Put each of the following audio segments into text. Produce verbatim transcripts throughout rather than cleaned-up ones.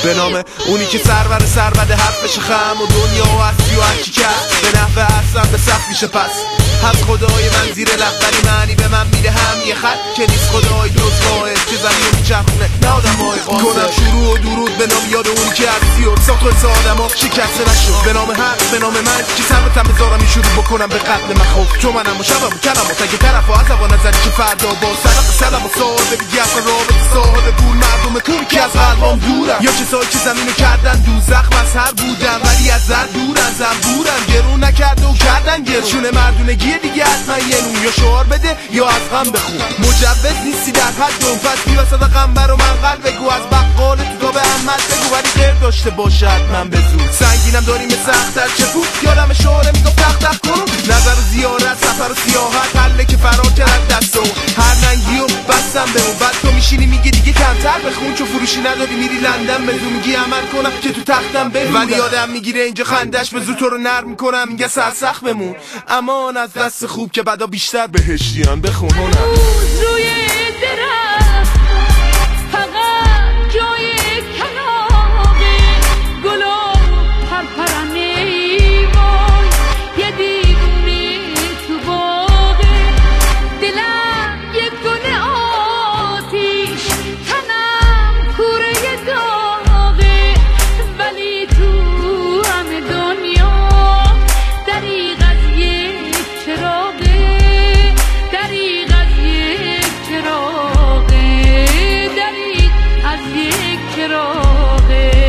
به نام اونی که سرور سربد حرفش خم و دنیا و هستی و هرچی کرد به نحوه اصلا به صف میشه پس هم خدای من زیر لب ولی معنی به من میده هم یه خط که نیست خدای جز واحد که زمین رو میچرخونه نه آدمای قاصد کنم شروع و درود به نام یاد اونی که هستی و ساخت و آدما شکسته نشد به نام حق به نام من که سبتم بذارم شروع بکنم به قتل مخوف چون منم و شبم و کلم و تگه طرف و عذب و نظری که فردا با سرق سلم و صاحب بگی اصلا رابط صاحب پول مردم کون که از قلبام دورم یا کسایی که زمینو کردن دوزخ مظهر بودن ولی از زر دورن زنبورن گرون نکرده و کردن گرون شونه مردونگی دیگه حتما یه نون یا شعار بده یا از غم بخون مجوز نیستی در حد اون پس بی وسط غم برا من قلب بگو از بقال تو تا به احمد بگو ولی غیر داشته باشه حتما به زور سنگینم داریم سخت‌تر چه بود یادم شعاره میگفت تخت تخت کن نظر و زیارت سفر و سیاحت حله که فرار کرد دست و هر ننگی و بستم به اون بعد تو میشینی میگی دیگه کمتر بخون چون فروشی نداری میری لندن به زور میگی عمل کنم که تو تختم برودم ولی آدم میگیره اینجا خندش به زور تو رو نرم میکنم میگه سرسخت بمون امان از دست خوب که بعدا بیشتر بهشتیان بخون هنم روی درخت فقط جای کلاغ گل و پرپرنه وای یه دیوونه تو باغ دلم یه گل آتیش تنم کوره داغه ولی تو همه دنیا دریغ از یک چراغه دریغ از یک چراغه دریغ از یک چراغه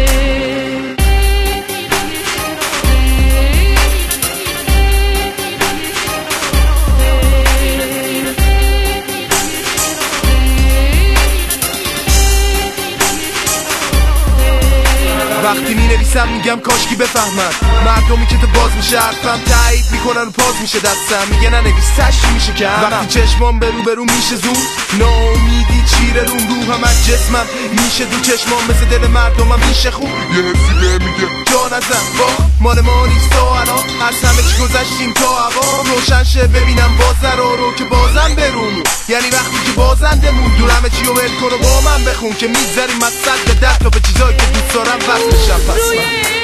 وقتی می نویسم میگم کاشکی بفهمن مردمی که تو باز میشه حرفم تایید میکنن و پاز میشه دستم میگه ننویس تشتی میشه که وقتی چشمام برو برو میشه زود ناامیدی چیره روم روحم از جسمم میشه دو چشمام مثل دل مردمم میشه خوب یه حسی به میگه جان ازم با مال ما نیست تا الان از همه چی گذشتیم تا هوا روشن شه ببینم باز رو که بازم برون یعنی وقتی که بازنده مون دور همه چی رو ول کن و با من بخون که میگذریم از صد به ده تا به چیزایی که دوست دارم بس بشم پس من